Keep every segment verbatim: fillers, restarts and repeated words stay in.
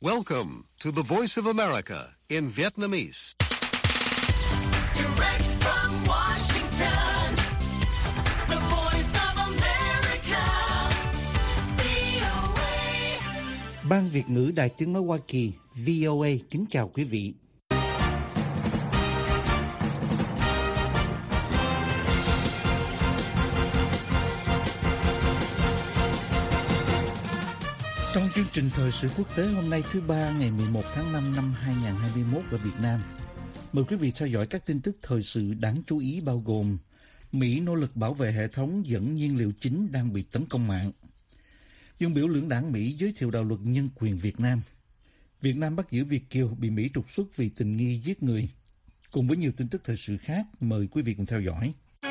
Welcome to the Voice of America in Vietnamese. Direct from Washington, the Voice of America, vê o a. Ban Việt ngữ Đài Tiếng nói Hoa Kỳ vê o a kính chào quý vị. Trong chương trình thời sự quốc tế hôm nay thứ ba ngày mười một tháng năm năm hai nghìn không trăm hai mươi mốt ở Việt Nam, mời quý vị theo dõi các tin tức thời sự đáng chú ý bao gồm: Mỹ nỗ lực bảo vệ hệ thống dẫn nhiên liệu chính đang bị tấn công mạng. Dân biểu lưỡng đảng Mỹ giới thiệu đạo luật nhân quyền Việt Nam. Việt Nam bắt giữ Việt kiều bị Mỹ trục xuất vì tình nghi giết người. Cùng với nhiều tin tức thời sự khác, mời quý vị cùng theo dõi.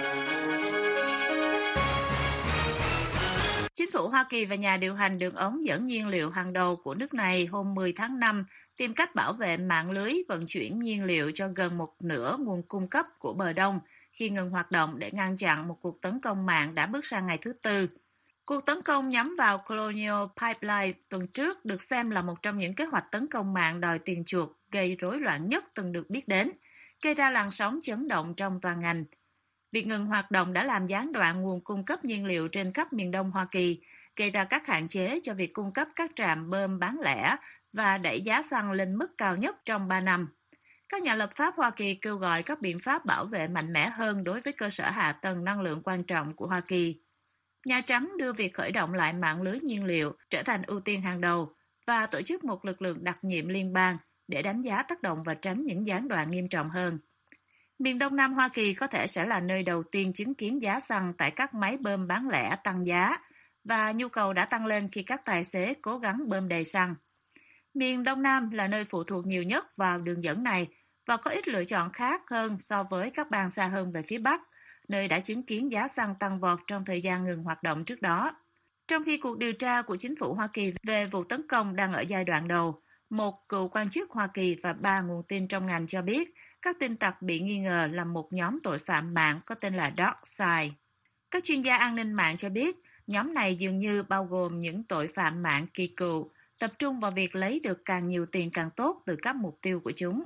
Chính phủ Hoa Kỳ và nhà điều hành đường ống dẫn nhiên liệu hàng đầu của nước này hôm mười tháng năm tìm cách bảo vệ mạng lưới vận chuyển nhiên liệu cho gần một nửa nguồn cung cấp của bờ Đông khi ngừng hoạt động để ngăn chặn một cuộc tấn công mạng đã bước sang ngày thứ tư. Cuộc tấn công nhắm vào Colonial Pipeline tuần trước được xem là một trong những kế hoạch tấn công mạng đòi tiền chuộc gây rối loạn nhất từng được biết đến, gây ra làn sóng chấn động trong toàn ngành. Việc ngừng hoạt động đã làm gián đoạn nguồn cung cấp nhiên liệu trên khắp miền Đông Hoa Kỳ, gây ra các hạn chế cho việc cung cấp các trạm bơm bán lẻ và đẩy giá xăng lên mức cao nhất trong ba năm. Các nhà lập pháp Hoa Kỳ kêu gọi các biện pháp bảo vệ mạnh mẽ hơn đối với cơ sở hạ tầng năng lượng quan trọng của Hoa Kỳ. Nhà Trắng đưa việc khởi động lại mạng lưới nhiên liệu trở thành ưu tiên hàng đầu và tổ chức một lực lượng đặc nhiệm liên bang để đánh giá tác động và tránh những gián đoạn nghiêm trọng hơn. Miền Đông Nam Hoa Kỳ có thể sẽ là nơi đầu tiên chứng kiến giá xăng tại các máy bơm bán lẻ tăng giá và nhu cầu đã tăng lên khi các tài xế cố gắng bơm đầy xăng. Miền Đông Nam là nơi phụ thuộc nhiều nhất vào đường dẫn này và có ít lựa chọn khác hơn so với các bang xa hơn về phía Bắc, nơi đã chứng kiến giá xăng tăng vọt trong thời gian ngừng hoạt động trước đó. Trong khi cuộc điều tra của chính phủ Hoa Kỳ về vụ tấn công đang ở giai đoạn đầu, một cựu quan chức Hoa Kỳ và ba nguồn tin trong ngành cho biết các tin tặc bị nghi ngờ là một nhóm tội phạm mạng có tên là DarkSide. Các chuyên gia an ninh mạng cho biết nhóm này dường như bao gồm những tội phạm mạng kỳ cựu, tập trung vào việc lấy được càng nhiều tiền càng tốt từ các mục tiêu của chúng.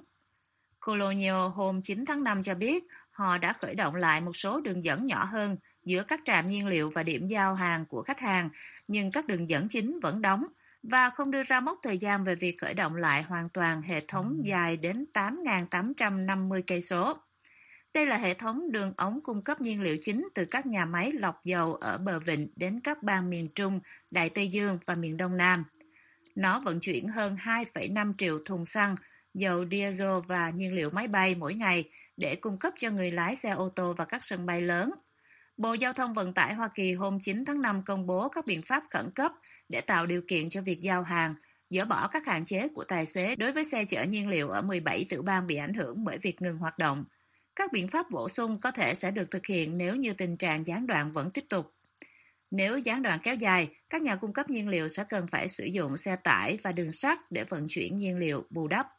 Colonial hôm chín tháng năm cho biết họ đã khởi động lại một số đường dẫn nhỏ hơn giữa các trạm nhiên liệu và điểm giao hàng của khách hàng, nhưng các đường dẫn chính vẫn đóng và không đưa ra mốc thời gian về việc khởi động lại hoàn toàn hệ thống dài đến tám nghìn tám trăm năm mươi cây số. Đây là hệ thống đường ống cung cấp nhiên liệu chính từ các nhà máy lọc dầu ở bờ vịnh đến các bang miền Trung, Đại Tây Dương và miền Đông Nam. Nó vận chuyển hơn hai phẩy năm triệu thùng xăng, dầu diesel và nhiên liệu máy bay mỗi ngày để cung cấp cho người lái xe ô tô và các sân bay lớn. Bộ Giao thông Vận tải Hoa Kỳ hôm chín tháng năm công bố các biện pháp khẩn cấp để tạo điều kiện cho việc giao hàng, dỡ bỏ các hạn chế của tài xế đối với xe chở nhiên liệu ở mười bảy tiểu bang bị ảnh hưởng bởi việc ngừng hoạt động. Các biện pháp bổ sung có thể sẽ được thực hiện nếu như tình trạng gián đoạn vẫn tiếp tục. Nếu gián đoạn kéo dài, các nhà cung cấp nhiên liệu sẽ cần phải sử dụng xe tải và đường sắt để vận chuyển nhiên liệu bù đắp.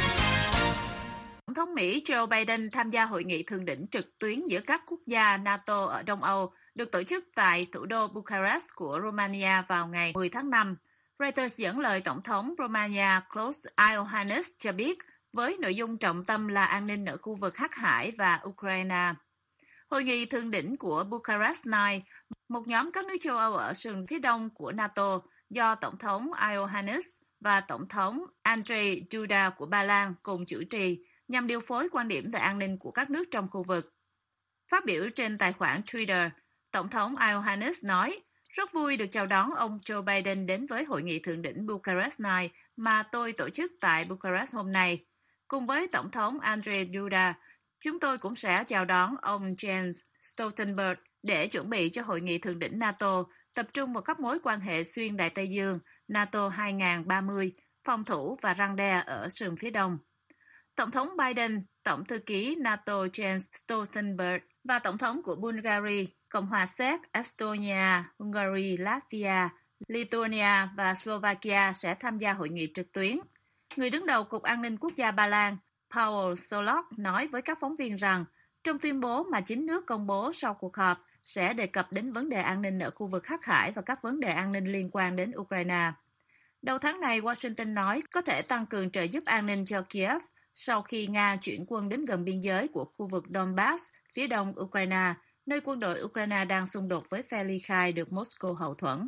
Tổng thống Mỹ Joe Biden tham gia hội nghị thượng đỉnh trực tuyến giữa các quốc gia NATO ở Đông Âu, được tổ chức tại thủ đô Bucharest của Romania vào ngày mười tháng năm. Reuters dẫn lời Tổng thống Romania Klaus Iohannis cho biết, với nội dung trọng tâm là an ninh ở khu vực Hắc Hải và Ukraine. Hội nghị thượng đỉnh của Bucharest chín, một nhóm các nước châu Âu ở sườn phía đông của NATO do Tổng thống Iohannis và Tổng thống Andrzej Duda của Ba Lan cùng chủ trì, nhằm điều phối quan điểm về an ninh của các nước trong khu vực. Phát biểu trên tài khoản Twitter, Tổng thống Iohannis nói, rất vui được chào đón ông Joe Biden đến với hội nghị thượng đỉnh Bucharest chín mà tôi tổ chức tại Bucharest hôm nay. Cùng với Tổng thống Andrzej Duda, chúng tôi cũng sẽ chào đón ông Jens Stoltenberg để chuẩn bị cho hội nghị thượng đỉnh NATO tập trung vào các mối quan hệ xuyên Đại Tây Dương, NATO hai không ba không, phòng thủ và răn đe ở sườn phía đông. Tổng thống Biden, Tổng thư ký NATO Jens Stoltenberg và Tổng thống của Bulgaria, Cộng hòa Séc, Estonia, Hungary, Latvia, Lithuania và Slovakia sẽ tham gia hội nghị trực tuyến. Người đứng đầu Cục An ninh Quốc gia Ba Lan, Paul Solok, nói với các phóng viên rằng trong tuyên bố mà chính nước công bố sau cuộc họp sẽ đề cập đến vấn đề an ninh ở khu vực Hắc Hải và các vấn đề an ninh liên quan đến Ukraine. Đầu tháng này, Washington nói có thể tăng cường trợ giúp an ninh cho Kiev sau khi Nga chuyển quân đến gần biên giới của khu vực Donbass, phía đông Ukraine, nơi quân đội Ukraine đang xung đột với phe ly khai được Moscow hậu thuẫn.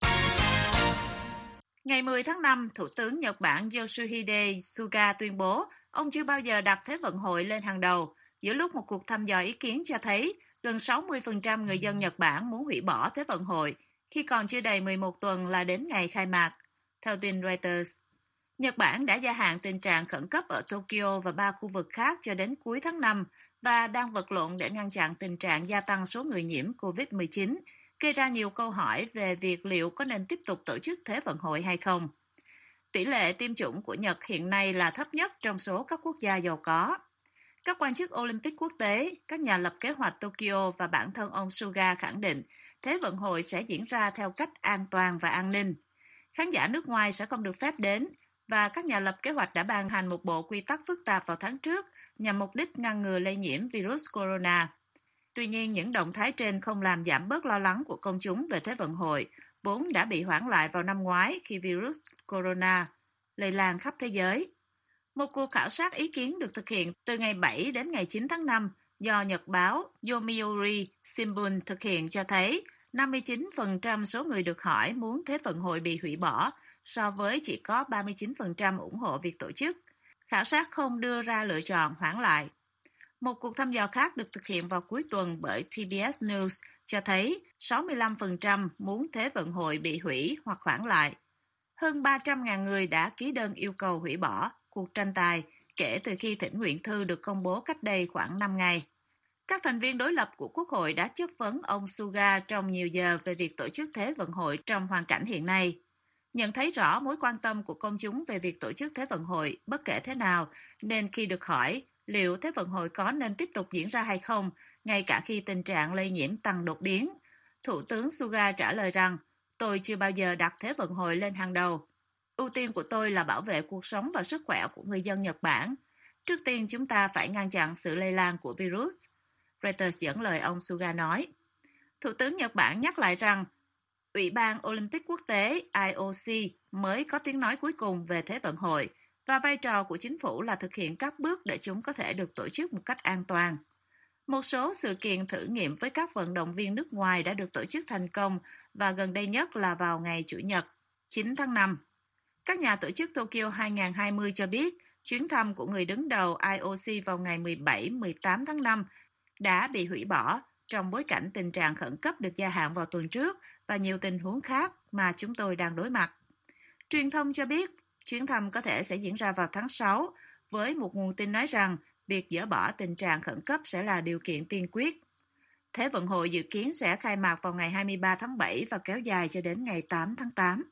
Ngày mười tháng năm, Thủ tướng Nhật Bản Yoshihide Suga tuyên bố ông chưa bao giờ đặt Thế vận hội lên hàng đầu, giữa lúc một cuộc thăm dò ý kiến cho thấy gần sáu mươi phần trăm người dân Nhật Bản muốn hủy bỏ Thế vận hội khi còn chưa đầy mười một tuần là đến ngày khai mạc. Theo tin Reuters, Nhật Bản đã gia hạn tình trạng khẩn cấp ở Tokyo và ba khu vực khác cho đến cuối tháng năm và đang vật lộn để ngăn chặn tình trạng gia tăng số người nhiễm covid mười chín, gây ra nhiều câu hỏi về việc liệu có nên tiếp tục tổ chức Thế vận hội hay không. Tỷ lệ tiêm chủng của Nhật hiện nay là thấp nhất trong số các quốc gia giàu có. Các quan chức Olympic quốc tế, các nhà lập kế hoạch Tokyo và bản thân ông Suga khẳng định Thế vận hội sẽ diễn ra theo cách an toàn và an ninh. Khán giả nước ngoài sẽ không được phép đến, và các nhà lập kế hoạch đã ban hành một bộ quy tắc phức tạp vào tháng trước nhằm mục đích ngăn ngừa lây nhiễm virus corona. Tuy nhiên, những động thái trên không làm giảm bớt lo lắng của công chúng về Thế vận hội, vốn đã bị hoãn lại vào năm ngoái khi virus corona lây lan khắp thế giới. Một cuộc khảo sát ý kiến được thực hiện từ ngày bảy đến ngày chín tháng năm do nhật báo Yomiuri Shimbun thực hiện cho thấy năm mươi chín phần trăm số người được hỏi muốn Thế vận hội bị hủy bỏ, so với chỉ có ba mươi chín phần trăm ủng hộ việc tổ chức. Khảo sát không đưa ra lựa chọn hoãn lại. Một cuộc thăm dò khác được thực hiện vào cuối tuần bởi tê bê ét News cho thấy sáu mươi lăm phần trăm muốn Thế vận hội bị hủy hoặc hoãn lại. Hơn ba trăm nghìn người đã ký đơn yêu cầu hủy bỏ cuộc tranh tài kể từ khi thỉnh nguyện thư được công bố cách đây khoảng năm ngày. Các thành viên đối lập của Quốc hội đã chất vấn ông Suga trong nhiều giờ về việc tổ chức Thế vận hội trong hoàn cảnh hiện nay. Nhận thấy rõ mối quan tâm của công chúng về việc tổ chức Thế vận hội bất kể thế nào, nên khi được hỏi liệu Thế vận hội có nên tiếp tục diễn ra hay không, ngay cả khi tình trạng lây nhiễm tăng đột biến, Thủ tướng Suga trả lời rằng tôi chưa bao giờ đặt Thế vận hội lên hàng đầu. Ưu tiên của tôi là bảo vệ cuộc sống và sức khỏe của người dân Nhật Bản. Trước tiên chúng ta phải ngăn chặn sự lây lan của virus. Reuters dẫn lời ông Suga nói. Thủ tướng Nhật Bản nhắc lại rằng Ủy ban Olympic quốc tế I O C mới có tiếng nói cuối cùng về Thế vận hội và vai trò của chính phủ là thực hiện các bước để chúng có thể được tổ chức một cách an toàn. Một số sự kiện thử nghiệm với các vận động viên nước ngoài đã được tổ chức thành công và gần đây nhất là vào ngày Chủ nhật, chín tháng năm. Các nhà tổ chức Tokyo hai không hai không cho biết chuyến thăm của người đứng đầu I O C vào ngày mười bảy mười tám tháng năm đã bị hủy bỏ trong bối cảnh tình trạng khẩn cấp được gia hạn vào tuần trước và nhiều tình huống khác mà chúng tôi đang đối mặt. Truyền thông cho biết chuyến thăm có thể sẽ diễn ra vào tháng sáu, với một nguồn tin nói rằng việc dỡ bỏ tình trạng khẩn cấp sẽ là điều kiện tiên quyết. Thế vận hội dự kiến sẽ khai mạc vào ngày hai mươi ba tháng bảy và kéo dài cho đến ngày tám tháng tám.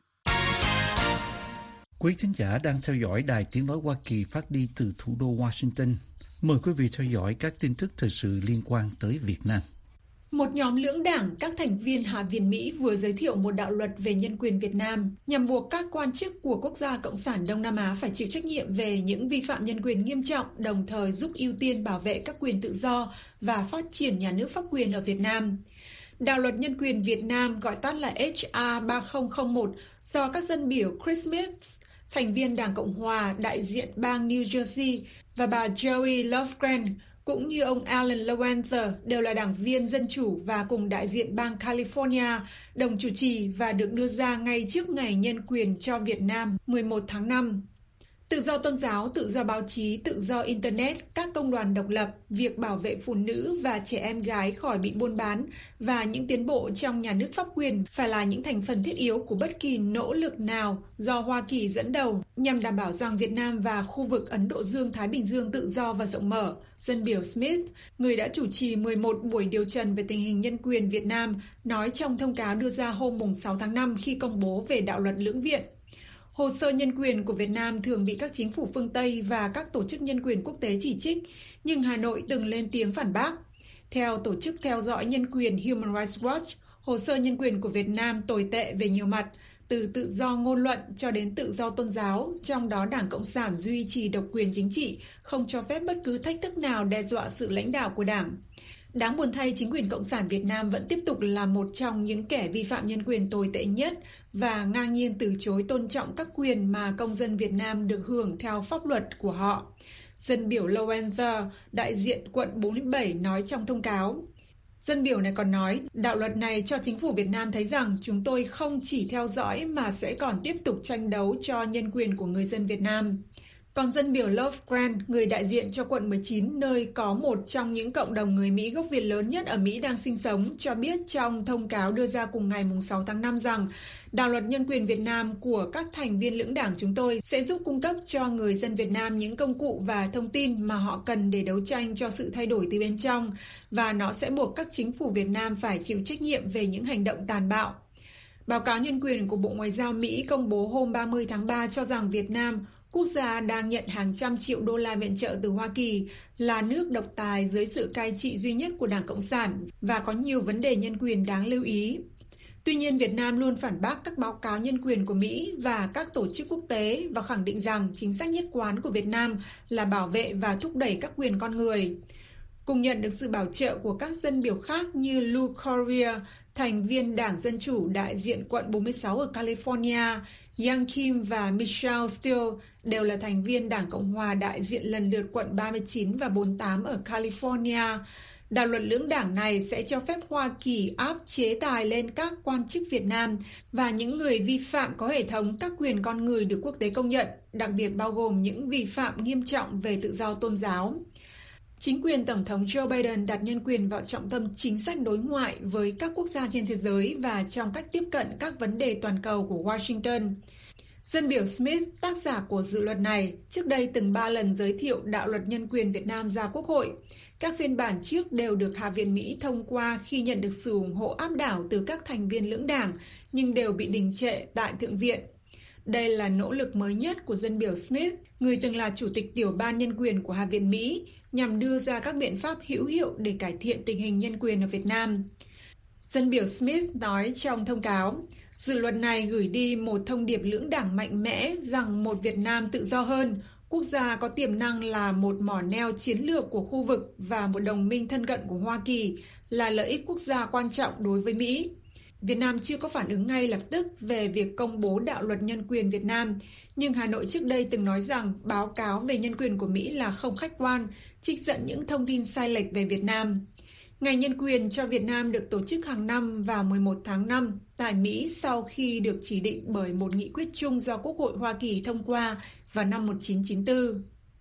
Quý thính giả đang theo dõi Đài Tiếng Nói Hoa Kỳ phát đi từ thủ đô Washington. Mời quý vị theo dõi các tin tức thời sự liên quan tới Việt Nam. Một nhóm lưỡng đảng các thành viên Hạ viện Mỹ vừa giới thiệu một đạo luật về nhân quyền Việt Nam nhằm buộc các quan chức của Quốc gia Cộng sản Đông Nam Á phải chịu trách nhiệm về những vi phạm nhân quyền nghiêm trọng, đồng thời giúp ưu tiên bảo vệ các quyền tự do và phát triển nhà nước pháp quyền ở Việt Nam. Đạo luật nhân quyền Việt Nam, gọi tắt là H R ba không không một, do các dân biểu Chris Smith, thành viên Đảng Cộng Hòa đại diện bang New Jersey, và bà Joey Lofgren, cũng như ông Alan Lowenzer, đều là đảng viên Dân Chủ và cùng đại diện bang California, đồng chủ trì và được đưa ra ngay trước Ngày Nhân quyền cho Việt Nam mười một tháng năm. Tự do tôn giáo, tự do báo chí, tự do Internet, các công đoàn độc lập, việc bảo vệ phụ nữ và trẻ em gái khỏi bị buôn bán và những tiến bộ trong nhà nước pháp quyền phải là những thành phần thiết yếu của bất kỳ nỗ lực nào do Hoa Kỳ dẫn đầu nhằm đảm bảo rằng Việt Nam và khu vực Ấn Độ Dương-Thái Bình Dương tự do và rộng mở. Dân biểu Smith, người đã chủ trì mười một buổi điều trần về tình hình nhân quyền Việt Nam, nói trong thông cáo đưa ra hôm sáu tháng năm khi công bố về đạo luật lưỡng viện. Hồ sơ nhân quyền của Việt Nam thường bị các chính phủ phương Tây và các tổ chức nhân quyền quốc tế chỉ trích, nhưng Hà Nội từng lên tiếng phản bác. Theo Tổ chức Theo dõi Nhân quyền Human Rights Watch, hồ sơ nhân quyền của Việt Nam tồi tệ về nhiều mặt, từ tự do ngôn luận cho đến tự do tôn giáo, trong đó Đảng Cộng sản duy trì độc quyền chính trị, không cho phép bất cứ thách thức nào đe dọa sự lãnh đạo của Đảng. Đáng buồn thay, chính quyền Cộng sản Việt Nam vẫn tiếp tục là một trong những kẻ vi phạm nhân quyền tồi tệ nhất và ngang nhiên từ chối tôn trọng các quyền mà công dân Việt Nam được hưởng theo pháp luật của họ. Dân biểu Lowenthal, đại diện quận bốn mươi bảy, nói trong thông cáo. Dân biểu này còn nói, đạo luật này cho chính phủ Việt Nam thấy rằng chúng tôi không chỉ theo dõi mà sẽ còn tiếp tục tranh đấu cho nhân quyền của người dân Việt Nam. Còn dân biểu Love Grant, người đại diện cho quận mười chín, nơi có một trong những cộng đồng người Mỹ gốc Việt lớn nhất ở Mỹ đang sinh sống, cho biết trong thông cáo đưa ra cùng ngày sáu tháng năm rằng đạo luật nhân quyền Việt Nam của các thành viên lưỡng đảng chúng tôi sẽ giúp cung cấp cho người dân Việt Nam những công cụ và thông tin mà họ cần để đấu tranh cho sự thay đổi từ bên trong, và nó sẽ buộc các chính phủ Việt Nam phải chịu trách nhiệm về những hành động tàn bạo. Báo cáo nhân quyền của Bộ Ngoại giao Mỹ công bố hôm ba mươi tháng ba cho rằng Việt Nam, quốc gia đang nhận hàng trăm triệu đô la viện trợ từ Hoa Kỳ, là nước độc tài dưới sự cai trị duy nhất của Đảng Cộng sản và có nhiều vấn đề nhân quyền đáng lưu ý. Tuy nhiên, Việt Nam luôn phản bác các báo cáo nhân quyền của Mỹ và các tổ chức quốc tế và khẳng định rằng chính sách nhất quán của Việt Nam là bảo vệ và thúc đẩy các quyền con người. Cùng nhận được sự bảo trợ của các dân biểu khác như Lou Courier, thành viên Đảng Dân Chủ đại diện quận bốn mươi sáu ở California, Yang Kim và Michelle Steele đều là thành viên Đảng Cộng Hòa đại diện lần lượt quận ba mươi chín và bốn mươi tám ở California. Đạo luật lưỡng đảng này sẽ cho phép Hoa Kỳ áp chế tài lên các quan chức Việt Nam và những người vi phạm có hệ thống các quyền con người được quốc tế công nhận, đặc biệt bao gồm những vi phạm nghiêm trọng về tự do tôn giáo. Chính quyền Tổng thống Joe Biden đặt nhân quyền vào trọng tâm chính sách đối ngoại với các quốc gia trên thế giới và trong cách tiếp cận các vấn đề toàn cầu của Washington. Dân biểu Smith, tác giả của dự luật này, trước đây từng ba lần giới thiệu đạo luật nhân quyền Việt Nam ra Quốc hội. Các phiên bản trước đều được Hạ viện Mỹ thông qua khi nhận được sự ủng hộ áp đảo từ các thành viên lưỡng đảng, nhưng đều bị đình trệ tại Thượng viện. Đây là nỗ lực mới nhất của dân biểu Smith, người từng là chủ tịch tiểu ban nhân quyền của Hạ viện Mỹ, nhằm đưa ra các biện pháp hữu hiệu để cải thiện tình hình nhân quyền ở Việt Nam. Dân biểu Smith nói trong thông cáo, dự luật này gửi đi một thông điệp lưỡng đảng mạnh mẽ rằng một Việt Nam tự do hơn, quốc gia có tiềm năng là một mỏ neo chiến lược của khu vực và một đồng minh thân cận của Hoa Kỳ, là lợi ích quốc gia quan trọng đối với Mỹ. Việt Nam chưa có phản ứng ngay lập tức về việc công bố đạo luật nhân quyền Việt Nam, nhưng Hà Nội trước đây từng nói rằng báo cáo về nhân quyền của Mỹ là không khách quan, trích dẫn những thông tin sai lệch về Việt Nam. Ngày nhân quyền cho Việt Nam được tổ chức hàng năm vào mười một tháng năm tại Mỹ sau khi được chỉ định bởi một nghị quyết chung do Quốc hội Hoa Kỳ thông qua vào năm một nghìn chín trăm chín mươi tư.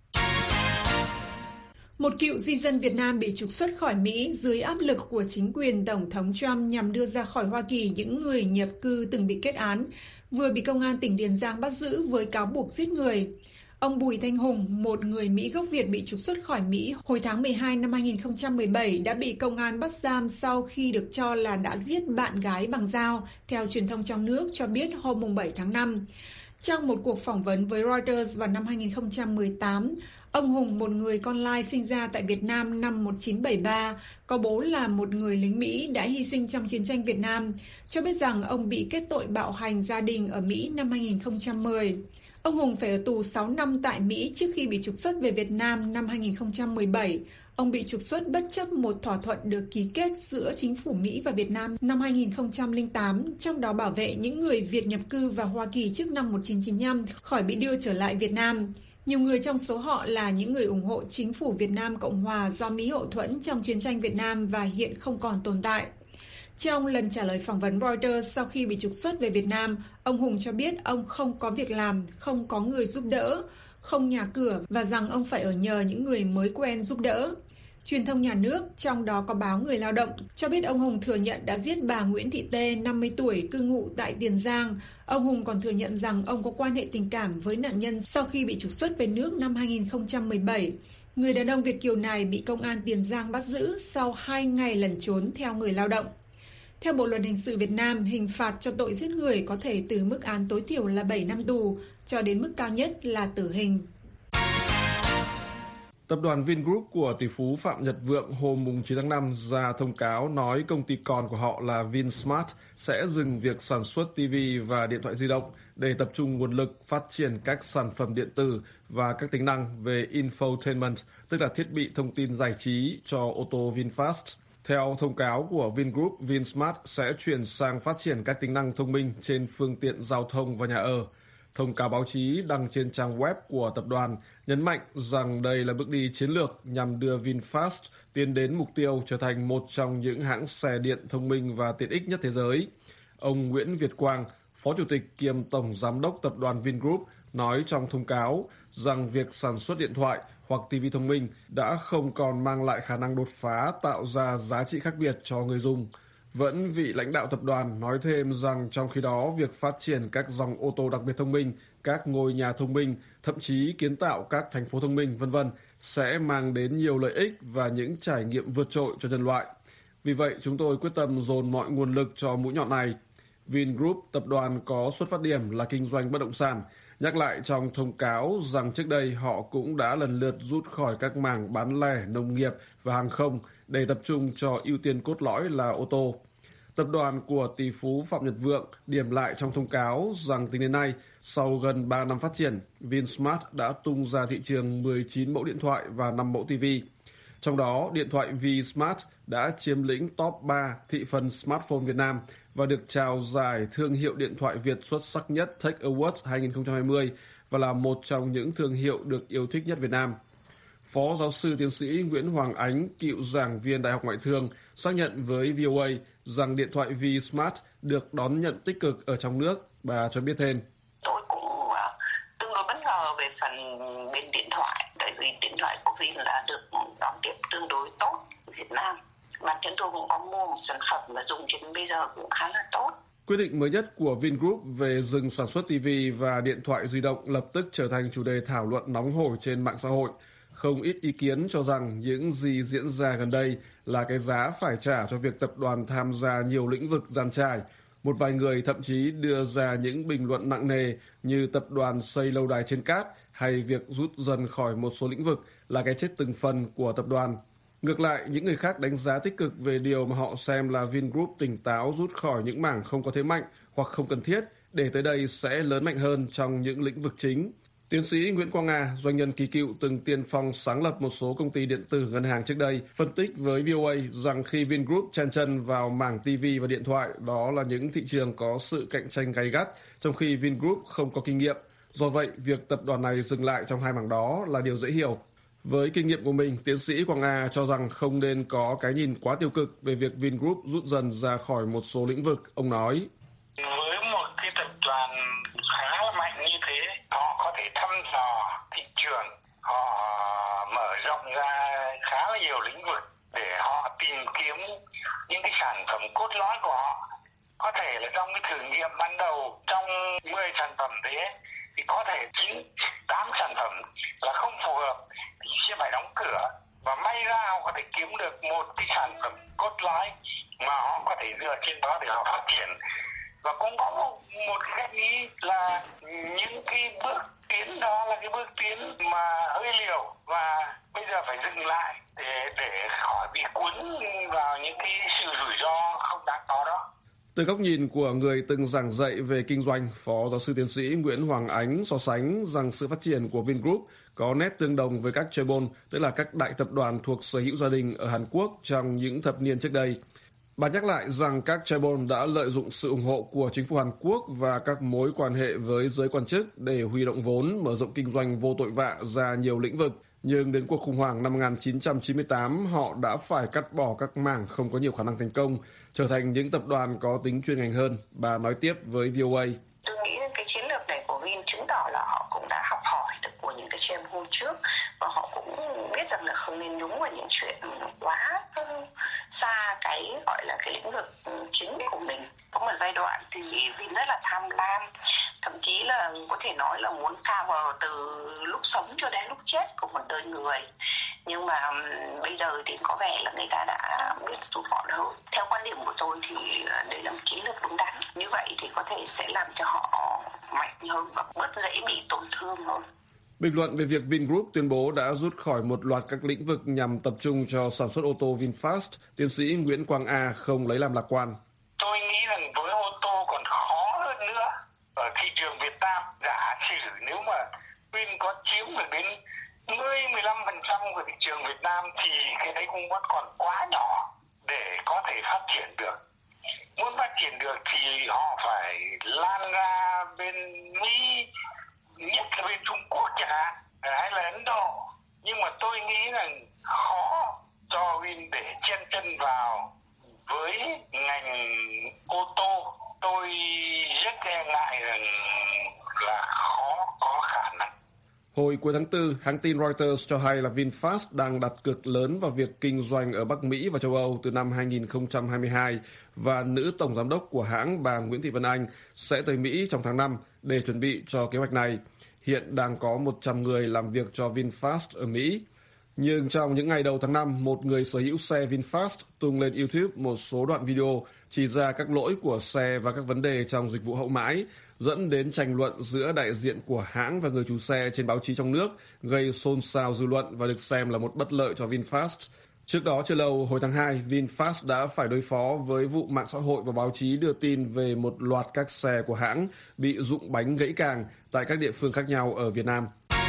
Một cựu di dân Việt Nam bị trục xuất khỏi Mỹ dưới áp lực của chính quyền Tổng thống Trump nhằm đưa ra khỏi Hoa Kỳ những người nhập cư từng bị kết án, vừa bị Công an tỉnh Tiền Giang bắt giữ với cáo buộc giết người. Ông Bùi Thanh Hùng, một người Mỹ gốc Việt bị trục xuất khỏi Mỹ hồi tháng mười hai năm hai nghìn không trăm mười bảy, đã bị công an bắt giam sau khi được cho là đã giết bạn gái bằng dao, theo truyền thông trong nước cho biết hôm bảy tháng năm. Trong một cuộc phỏng vấn với Reuters vào năm hai nghìn không trăm mười tám, ông Hùng, một người con lai sinh ra tại Việt Nam năm một nghìn chín trăm bảy mươi ba, có bố là một người lính Mỹ đã hy sinh trong chiến tranh Việt Nam, cho biết rằng ông bị kết tội bạo hành gia đình ở Mỹ năm hai nghìn không trăm mười. Ông Hùng phải ở tù sáu năm tại Mỹ trước khi bị trục xuất về Việt Nam năm hai nghìn không trăm mười bảy. Ông bị trục xuất bất chấp một thỏa thuận được ký kết giữa chính phủ Mỹ và Việt Nam năm hai nghìn không trăm lẻ tám, trong đó bảo vệ những người Việt nhập cư vào Hoa Kỳ trước năm một nghìn chín trăm chín mươi lăm khỏi bị đưa trở lại Việt Nam. Nhiều người trong số họ là những người ủng hộ chính phủ Việt Nam Cộng Hòa do Mỹ hậu thuẫn trong chiến tranh Việt Nam và hiện không còn tồn tại. Trong lần trả lời phỏng vấn Reuters sau khi bị trục xuất về Việt Nam, ông Hùng cho biết ông không có việc làm, không có người giúp đỡ, không nhà cửa và rằng ông phải ở nhờ những người mới quen giúp đỡ. Truyền thông nhà nước, trong đó có báo Người Lao động, cho biết ông Hùng thừa nhận đã giết bà Nguyễn Thị Tê, năm mươi tuổi, cư ngụ tại Tiền Giang. Ông Hùng còn thừa nhận rằng ông có quan hệ tình cảm với nạn nhân sau khi bị trục xuất về nước năm hai nghìn không trăm mười bảy. Người đàn ông Việt kiều này bị công an Tiền Giang bắt giữ sau hai ngày lẩn trốn, theo Người Lao động. Theo Bộ Luật Hình sự Việt Nam, hình phạt cho tội giết người có thể từ mức án tối thiểu là bảy năm tù cho đến mức cao nhất là tử hình. Tập đoàn Vingroup của tỷ phú Phạm Nhật Vượng hôm chín tháng năm ra thông cáo nói công ty con của họ là Vinsmart sẽ dừng việc sản xuất ti vi và điện thoại di động để tập trung nguồn lực phát triển các sản phẩm điện tử và các tính năng về infotainment, tức là thiết bị thông tin giải trí cho ô tô VinFast. Theo thông cáo của Vingroup, Vinsmart sẽ chuyển sang phát triển các tính năng thông minh trên phương tiện giao thông và nhà ở. Thông cáo báo chí đăng trên trang web của tập đoàn nhấn mạnh rằng đây là bước đi chiến lược nhằm đưa VinFast tiến đến mục tiêu trở thành một trong những hãng xe điện thông minh và tiện ích nhất thế giới. Ông Nguyễn Việt Quang, Phó Chủ tịch kiêm Tổng Giám đốc Tập đoàn Vingroup, nói trong thông cáo rằng việc sản xuất điện thoại hoặc ti vi thông minh đã không còn mang lại khả năng đột phá tạo ra giá trị khác biệt cho người dùng. Vẫn vị lãnh đạo tập đoàn nói thêm rằng trong khi đó, việc phát triển các dòng ô tô đặc biệt thông minh, các ngôi nhà thông minh, thậm chí kiến tạo các thành phố thông minh, vân vân sẽ mang đến nhiều lợi ích và những trải nghiệm vượt trội cho nhân loại. Vì vậy, chúng tôi quyết tâm dồn mọi nguồn lực cho mũi nhọn này. Vingroup, tập đoàn có xuất phát điểm là kinh doanh bất động sản, nhắc lại trong thông cáo rằng trước đây họ cũng đã lần lượt rút khỏi các mảng bán lẻ, nông nghiệp và hàng không để tập trung cho ưu tiên cốt lõi là ô tô. Tập đoàn của tỷ phú Phạm Nhật Vượng điểm lại trong thông cáo rằng tính đến nay, sau gần ba năm phát triển, Vinsmart đã tung ra thị trường mười chín mẫu điện thoại và năm mẫu ti vi. Trong đó, điện thoại V-Smart đã chiếm lĩnh top ba thị phần smartphone Việt Nam và được trao giải thương hiệu điện thoại Việt xuất sắc nhất Tech Awards hai không hai không và là một trong những thương hiệu được yêu thích nhất Việt Nam. Phó giáo sư tiến sĩ Nguyễn Hoàng Ánh, cựu giảng viên Đại học Ngoại thương, xác nhận với vê o a rằng điện thoại V-Smart được đón nhận tích cực ở trong nước. Bà cho biết thêm. Tôi cũng uh, tương đối bất ngờ về phần bên điện thoại, tại vì điện thoại của Vin là được đón tiếp tương đối tốt ở Việt Nam. Bản thân tôi cũng có mua một sản phẩm và dùng cho đến bây giờ cũng khá là tốt. Quyết định mới nhất của Vingroup về dừng sản xuất ti vi và điện thoại di động lập tức trở thành chủ đề thảo luận nóng hổi trên mạng xã hội. Không ít ý kiến cho rằng những gì diễn ra gần đây là cái giá phải trả cho việc tập đoàn tham gia nhiều lĩnh vực dàn trải. Một vài người thậm chí đưa ra những bình luận nặng nề như tập đoàn xây lâu đài trên cát hay việc rút dần khỏi một số lĩnh vực là cái chết từng phần của tập đoàn. Ngược lại, những người khác đánh giá tích cực về điều mà họ xem là Vingroup tỉnh táo rút khỏi những mảng không có thế mạnh hoặc không cần thiết để tới đây sẽ lớn mạnh hơn trong những lĩnh vực chính. Tiến sĩ Nguyễn Quang Nga, doanh nhân kỳ cựu từng tiên phong sáng lập một số công ty điện tử ngân hàng trước đây, phân tích với vê o a rằng khi Vingroup chen chân vào mảng ti vi và điện thoại, đó là những thị trường có sự cạnh tranh gay gắt, trong khi Vingroup không có kinh nghiệm. Do vậy, việc tập đoàn này dừng lại trong hai mảng đó là điều dễ hiểu. Với kinh nghiệm của mình, tiến sĩ Quang Nga cho rằng không nên có cái nhìn quá tiêu cực về việc Vingroup rút dần ra khỏi một số lĩnh vực. Ông nói, với một cái tập đoàn khá là mạnh như thế, họ có thể thăm dò thị trường, họ mở rộng ra khá là nhiều lĩnh vực để họ tìm kiếm những cái sản phẩm cốt lõi của họ. Có thể là trong cái thử nghiệm ban đầu, trong mười sản phẩm thế, thì có thể chín, tám sản phẩm là không phù hợp thì sẽ phải đóng cửa. Và may ra họ có thể kiếm được một cái sản phẩm cốt lõi mà họ có thể dựa trên đó để họ phát triển. Và cũng có một, một cái ý là những cái bước tiến đó là cái bước tiến mà hơi liều và bây giờ phải dừng lại để, để khỏi bị cuốn vào những cái sự rủi ro không đáng có đó. Từ góc nhìn của người từng giảng dạy về kinh doanh, Phó giáo sư tiến sĩ Nguyễn Hoàng Ánh so sánh rằng sự phát triển của Vingroup có nét tương đồng với các chaebol, tức là các đại tập đoàn thuộc sở hữu gia đình ở Hàn Quốc trong những thập niên trước đây. Bà nhắc lại rằng các chaebol đã lợi dụng sự ủng hộ của chính phủ Hàn Quốc và các mối quan hệ với giới quan chức để huy động vốn, mở rộng kinh doanh vô tội vạ ra nhiều lĩnh vực. Nhưng đến cuộc khủng hoảng năm một nghìn chín trăm chín mươi tám, họ đã phải cắt bỏ các mảng không có nhiều khả năng thành công, trở thành những tập đoàn có tính chuyên ngành hơn. Bà nói tiếp với vê o a. Tôi nghĩ cái chiến lược này của Vin chứng tỏ là họ cũng đã học hỏi được của những cái chaebol hôm trước và họ cũng biết rằng là không nên nhúng vào những chuyện quá xa cái gọi là cái lĩnh vực chính của mình. Có một giai đoạn thì Vin rất là tham lam, thậm chí là có thể nói là muốn cover từ lúc sống cho đến lúc chết của một đời người. Nhưng mà bây giờ thì có vẻ là người ta đã biết rút gọn hơn. Theo quan điểm của tôi thì đây là một chiến lược đúng đắn. Như vậy thì có thể sẽ làm cho họ mạnh hơn và bớt dễ bị tổn thương hơn. Bình luận về việc Vingroup tuyên bố đã rút khỏi một loạt các lĩnh vực nhằm tập trung cho sản xuất ô tô VinFast, tiến sĩ Nguyễn Quang A không lấy làm lạc quan. Tôi nghĩ rằng với ô tô còn khó hơn nữa. Ở thị trường Việt Nam, giả sử nếu mà Vin có chiếm được đến mười đến mười lăm phần trăm của thị trường Việt Nam thì cái đấy cũng vẫn còn quá nhỏ để phát triển được. Muốn phát triển được thì họ phải lan ra bên Mỹ, nhất là bên Trung Quốc chẳng hạn, hay là Ấn Độ. Nhưng mà tôi nghĩ rằng khó cho Vin để chen chân vào với ngành ô tô. Tôi rất e ngại rằng là khó có khả năng. Hồi cuối tháng tư, hãng tin Reuters cho hay là VinFast đang đặt cược lớn vào việc kinh doanh ở Bắc Mỹ và châu Âu từ năm hai nghìn không trăm hai mươi hai và nữ tổng giám đốc của hãng bà Nguyễn Thị Vân Anh sẽ tới Mỹ trong tháng năm để chuẩn bị cho kế hoạch này. Hiện đang có một trăm người làm việc cho VinFast ở Mỹ. Nhưng trong những ngày đầu tháng năm, một người sở hữu xe VinFast tung lên YouTube một số đoạn video chỉ ra các lỗi của xe và các vấn đề trong dịch vụ hậu mãi, dẫn đến tranh luận giữa đại diện của hãng và người chủ xe trên báo chí trong nước, gây xôn xao dư luận và được xem là một bất lợi cho VinFast. Trước đó chưa lâu, hồi tháng hai, VinFast đã phải đối phó với vụ mạng xã hội và báo chí đưa tin về một loạt các xe của hãng bị rụng bánh gãy càng tại các địa phương khác nhau ở Việt Nam.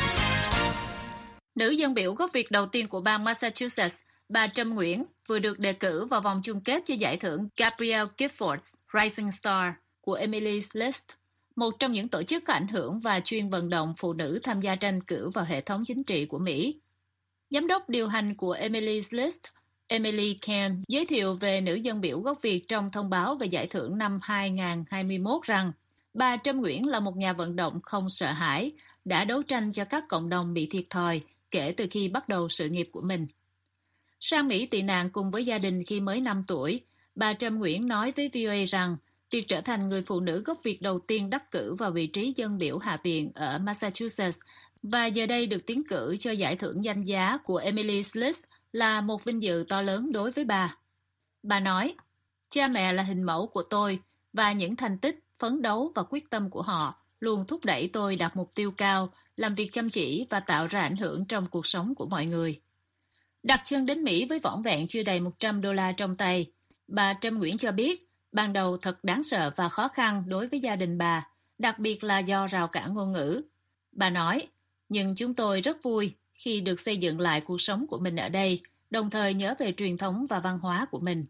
Nữ dân biểu gốc Việt đầu tiên của bang Massachusetts, bà Trâm Nguyễn, vừa được đề cử vào vòng chung kết cho giải thưởng Gabrielle Giffords Rising Star của Emily's List, một trong những tổ chức có ảnh hưởng và chuyên vận động phụ nữ tham gia tranh cử vào hệ thống chính trị của Mỹ. Giám đốc điều hành của Emily's List, Emily Ken, giới thiệu về nữ dân biểu gốc Việt trong thông báo về giải thưởng năm hai nghìn không trăm hai mươi mốt rằng bà Trâm Nguyễn là một nhà vận động không sợ hãi, đã đấu tranh cho các cộng đồng bị thiệt thòi kể từ khi bắt đầu sự nghiệp của mình. Sang Mỹ tị nạn cùng với gia đình khi mới năm tuổi, bà Trâm Nguyễn nói với vê o a rằng việc trở thành người phụ nữ gốc Việt đầu tiên đắc cử vào vị trí dân biểu Hạ viện ở Massachusetts và giờ đây được tiến cử cho giải thưởng danh giá của Emily's List là một vinh dự to lớn đối với bà. Bà nói, cha mẹ là hình mẫu của tôi và những thành tích, phấn đấu và quyết tâm của họ luôn thúc đẩy tôi đặt mục tiêu cao, làm việc chăm chỉ và tạo ra ảnh hưởng trong cuộc sống của mọi người. Đặt chân đến Mỹ với vỏn vẹn chưa đầy một trăm đô la trong tay, bà Trâm Nguyễn cho biết ban đầu thật đáng sợ và khó khăn đối với gia đình bà, đặc biệt là do rào cản ngôn ngữ. Bà nói, nhưng chúng tôi rất vui khi được xây dựng lại cuộc sống của mình ở đây, đồng thời nhớ về truyền thống và văn hóa của mình.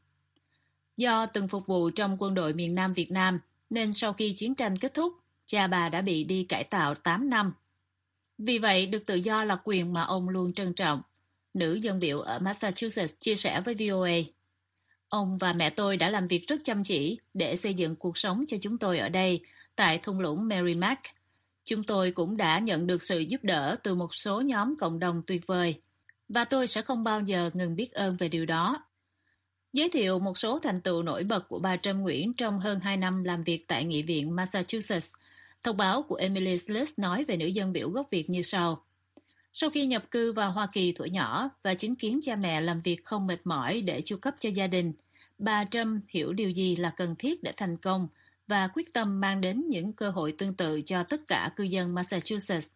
Do từng phục vụ trong quân đội miền Nam Việt Nam, nên sau khi chiến tranh kết thúc, cha bà đã bị đi cải tạo tám năm. Vì vậy, được tự do là quyền mà ông luôn trân trọng. Nữ dân biểu ở Massachusetts chia sẻ với vê o a. Ông và mẹ tôi đã làm việc rất chăm chỉ để xây dựng cuộc sống cho chúng tôi ở đây, tại thung lũng Merrimack. Chúng tôi cũng đã nhận được sự giúp đỡ từ một số nhóm cộng đồng tuyệt vời, và tôi sẽ không bao giờ ngừng biết ơn về điều đó. Giới thiệu một số thành tựu nổi bật của bà Trâm Nguyễn trong hơn hai năm làm việc tại Nghị viện Massachusetts. Thông báo của Emily's List nói về nữ dân biểu gốc Việt như sau. Sau khi nhập cư vào Hoa Kỳ thuở nhỏ và chứng kiến cha mẹ làm việc không mệt mỏi để chu cấp cho gia đình, bà Trâm hiểu điều gì là cần thiết để thành công và quyết tâm mang đến những cơ hội tương tự cho tất cả cư dân Massachusetts.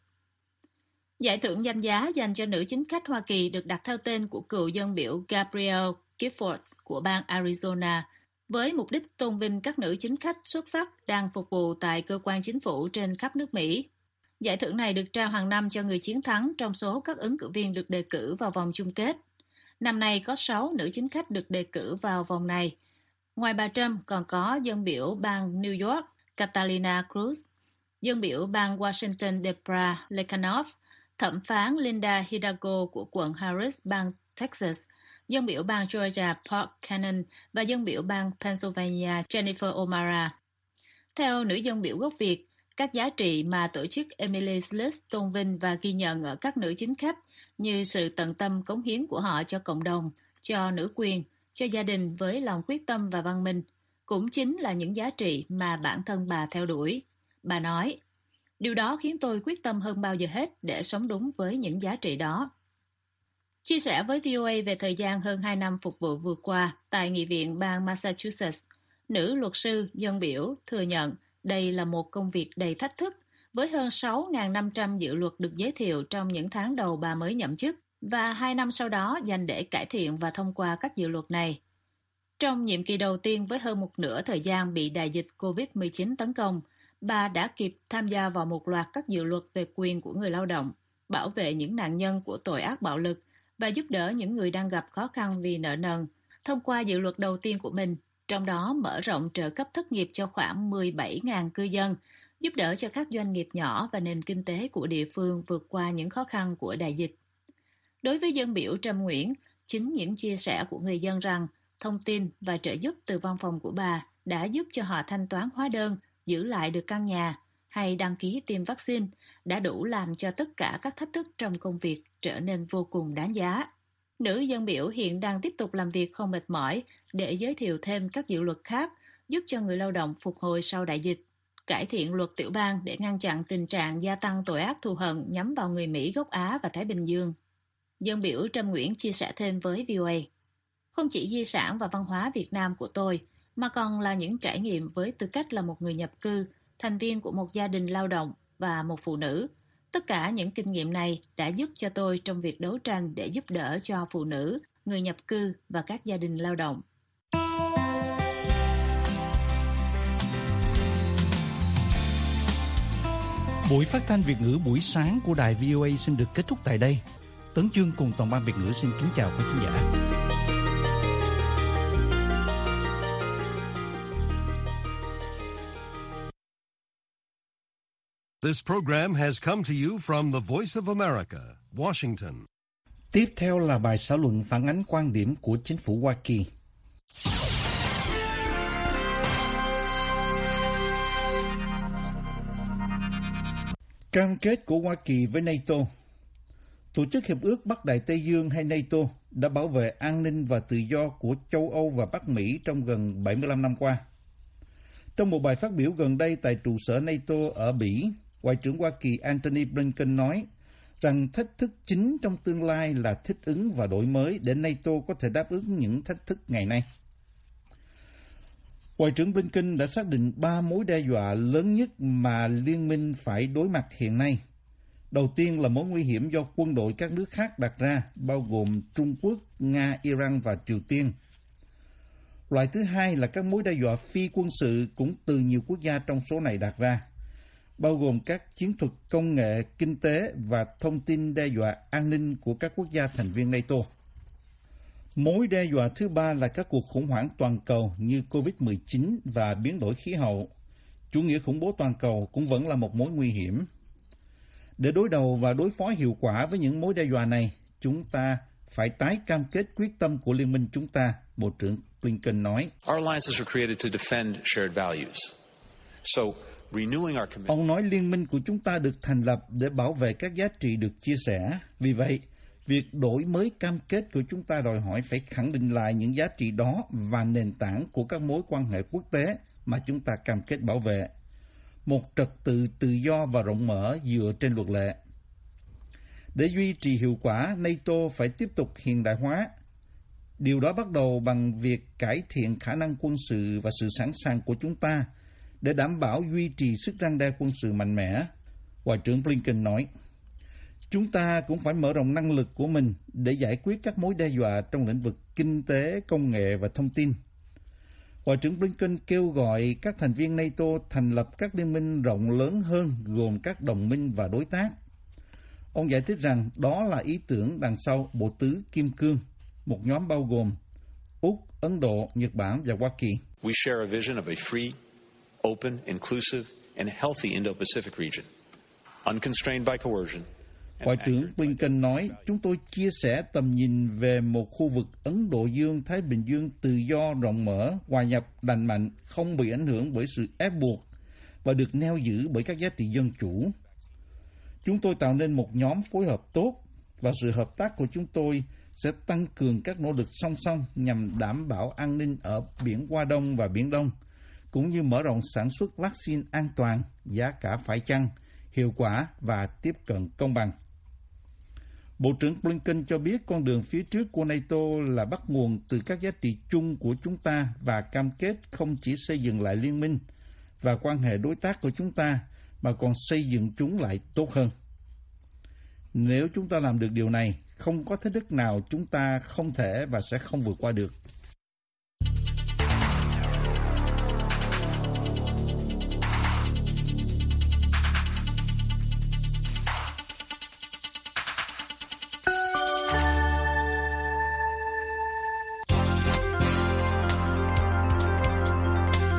Giải thưởng danh giá dành cho nữ chính khách Hoa Kỳ được đặt theo tên của cựu dân biểu Gabrielle Giffords của bang Arizona, với mục đích tôn vinh các nữ chính khách xuất sắc đang phục vụ tại cơ quan chính phủ trên khắp nước Mỹ. Giải thưởng này được trao hàng năm cho người chiến thắng trong số các ứng cử viên được đề cử vào vòng chung kết. Năm nay có sáu nữ chính khách được đề cử vào vòng này. Ngoài bà Trump còn có dân biểu bang New York Catalina Cruz, dân biểu bang Washington Deborah Lekanoff, thẩm phán Linda Hidalgo của quận Harris bang Texas, dân biểu bang Georgia Paul Cannon và dân biểu bang Pennsylvania Jennifer O'Mara. Theo nữ dân biểu gốc Việt, các giá trị mà tổ chức Emily's List tôn vinh và ghi nhận ở các nữ chính khách như sự tận tâm cống hiến của họ cho cộng đồng, cho nữ quyền, cho gia đình với lòng quyết tâm và văn minh, cũng chính là những giá trị mà bản thân bà theo đuổi. Bà nói, điều đó khiến tôi quyết tâm hơn bao giờ hết để sống đúng với những giá trị đó. Chia sẻ với vê o a về thời gian hơn hai năm phục vụ vừa qua tại Nghị viện bang Massachusetts, nữ luật sư dân biểu thừa nhận đây là một công việc đầy thách thức với hơn sáu nghìn năm trăm dự luật được giới thiệu trong những tháng đầu bà mới nhậm chức và hai năm sau đó dành để cải thiện và thông qua các dự luật này. Trong nhiệm kỳ đầu tiên với hơn một nửa thời gian bị đại dịch covid mười chín tấn công, bà đã kịp tham gia vào một loạt các dự luật về quyền của người lao động, bảo vệ những nạn nhân của tội ác bạo lực và giúp đỡ những người đang gặp khó khăn vì nợ nần, thông qua dự luật đầu tiên của mình, trong đó mở rộng trợ cấp thất nghiệp cho khoảng mười bảy nghìn cư dân, giúp đỡ cho các doanh nghiệp nhỏ và nền kinh tế của địa phương vượt qua những khó khăn của đại dịch. Đối với dân biểu Trâm Nguyễn, chính những chia sẻ của người dân rằng thông tin và trợ giúp từ văn phòng của bà đã giúp cho họ thanh toán hóa đơn, giữ lại được căn nhà hay đăng ký tiêm vaccine đã đủ làm cho tất cả các thách thức trong công việc trở nên vô cùng đáng giá. Nữ dân biểu hiện đang tiếp tục làm việc không mệt mỏi để giới thiệu thêm các dự luật khác giúp cho người lao động phục hồi sau đại dịch, cải thiện luật tiểu bang để ngăn chặn tình trạng gia tăng tội ác thù hận nhắm vào người Mỹ gốc Á và Thái Bình Dương. Dân biểu Trâm Nguyễn chia sẻ thêm với vê o a, không chỉ di sản và văn hóa Việt Nam của tôi, mà còn là những trải nghiệm với tư cách là một người nhập cư, thành viên của một gia đình lao động và một phụ nữ. Tất cả những kinh nghiệm này đã giúp cho tôi trong việc đấu tranh để giúp đỡ cho phụ nữ, người nhập cư và các gia đình lao động. Buổi phát thanh Việt ngữ buổi sáng của đài vê o a xin được kết thúc tại đây. Tấn Chương cùng toàn ban Việt ngữ xin kính chào quý khán giả. This program has come to you from the Voice of America, Washington. Tiếp theo là bài xã luận phản ánh quan điểm của chính phủ Hoa Kỳ. Cam kết của Hoa Kỳ với NATO. Tổ chức Hiệp ước Bắc Đại Tây Dương hay NATO đã bảo vệ an ninh và tự do của châu Âu và Bắc Mỹ trong gần bảy mươi lăm năm qua. Trong một bài phát biểu gần đây tại trụ sở NATO ở Bỉ, Ngoại trưởng Hoa Kỳ Antony Blinken nói rằng thách thức chính trong tương lai là thích ứng và đổi mới để NATO có thể đáp ứng những thách thức ngày nay. Ngoại trưởng Blinken đã xác định ba mối đe dọa lớn nhất mà liên minh phải đối mặt hiện nay. Đầu tiên là mối nguy hiểm do quân đội các nước khác đặt ra, bao gồm Trung Quốc, Nga, Iran và Triều Tiên. Loại thứ hai là các mối đe dọa phi quân sự cũng từ nhiều quốc gia trong số này đặt ra, bao gồm các chiến thuật công nghệ, kinh tế và thông tin đe dọa an ninh của các quốc gia thành viên NATO. Mối đe dọa thứ ba là các cuộc khủng hoảng toàn cầu như covid mười chín và biến đổi khí hậu. Chủ nghĩa khủng bố toàn cầu cũng vẫn là một mối nguy hiểm. Để đối đầu và đối phó hiệu quả với những mối đe dọa này, chúng ta phải tái cam kết quyết tâm của liên minh chúng ta, Bộ trưởng Blinken nói. Ông nói liên minh của chúng ta được thành lập để bảo vệ các giá trị được chia sẻ. Vì vậy, việc đổi mới cam kết của chúng ta đòi hỏi phải khẳng định lại những giá trị đó và nền tảng của các mối quan hệ quốc tế mà chúng ta cam kết bảo vệ. Một trật tự tự do và rộng mở dựa trên luật lệ. Để duy trì hiệu quả, NATO phải tiếp tục hiện đại hóa. Điều đó bắt đầu bằng việc cải thiện khả năng quân sự và sự sẵn sàng của chúng ta để đảm bảo duy trì sức răn đe quân sự mạnh mẽ, Ngoại trưởng Blinken nói. Chúng ta cũng phải mở rộng năng lực của mình để giải quyết các mối đe dọa trong lĩnh vực kinh tế, công nghệ và thông tin. Ngoại trưởng Blinken kêu gọi các thành viên NATO thành lập các liên minh rộng lớn hơn gồm các đồng minh và đối tác. Ông giải thích rằng đó là ý tưởng đằng sau Bộ Tứ Kim Cương, một nhóm bao gồm Úc, Ấn Độ, Nhật Bản và Hoa Kỳ. We share a vision of a free, open, inclusive and healthy Indo-Pacific region, unconstrained by coercion. Ngoại trưởng Blinken nói, chúng tôi chia sẻ tầm nhìn về một khu vực Ấn Độ Dương-Thái Bình Dương tự do, rộng mở, hòa nhập, lành mạnh, không bị ảnh hưởng bởi sự ép buộc và được neo giữ bởi các giá trị dân chủ. Chúng tôi tạo nên một nhóm phối hợp tốt và sự hợp tác của chúng tôi sẽ tăng cường các nỗ lực song song nhằm đảm bảo an ninh ở Biển Hoa Đông và Biển Đông, cũng như mở rộng sản xuất vaccine an toàn, giá cả phải chăng, hiệu quả và tiếp cận công bằng. Bộ trưởng Blinken cho biết con đường phía trước của NATO là bắt nguồn từ các giá trị chung của chúng ta và cam kết không chỉ xây dựng lại liên minh và quan hệ đối tác của chúng ta, mà còn xây dựng chúng lại tốt hơn. Nếu chúng ta làm được điều này, không có thách thức nào chúng ta không thể và sẽ không vượt qua được.